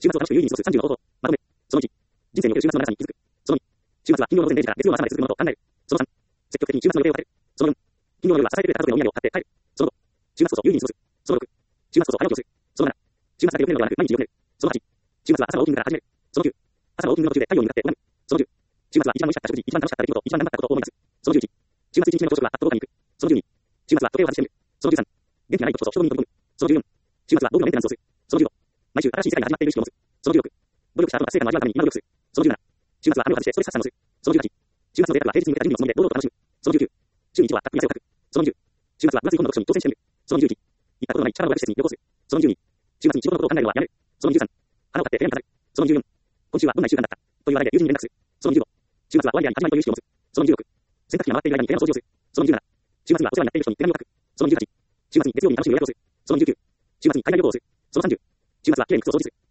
週末を楽しく有意義に過ごす30の方法。まとめ。その1。人生における週末の長さに気づく。その2。週末は金曜の午前0時から月曜の朝まで続くものと考える。その3。積極的に週末の予定を立てる。その4。金曜の夜は支えてくれた家族へのお土産を買って帰る。その5。週末こそ有意義に過ごす。その6。週末こそ早起きをする。その7。週末だけよく寝るのではなく毎日よく寝る。その8。週末は朝のウォーキングから始める。その9。朝のウォーキングの途中で太陽に向かって拝む。その10。週末は一番美味しかった食事、一番楽しかった出来事、一番頑張ったことを思い出す。その11。週末一日目の朝食は学校とかに行く。その12。週末は時計を外してみる。その13。元気がない時こそ人混みに飛び込む。その14。週末は道具のメンテナンスをする。その15。毎週新しい世界が始まっている意識を持つ。その16。努力した後の達成感を味わうために今努力する。その17。週末は羽目を外してストレス発散をする。その18。週末の贅沢は平日に向けた準備のつもりで堂々と楽しむ。その19。週に一度はたっぷり汗をかく。その20。週末は分厚い本の読書に挑戦してみる。その21。行ったことのない力のある施設に旅行する。その22。週末に仕事のことを考えるのはやめる。その23。花を買って部屋に飾る。その24。今週はどんな一週間だったという話題で友人に連絡する。その25。週末は終わりであり始まりという意識を持つ。その26。洗濯機が回っている間に部屋の掃除をする。その27。週末にはお世話になっている人に手紙を書く。その28。週末に月曜日に楽しい予約をする。その29。週末に海外旅行をする。その30。週末はきれいに靴を掃除する。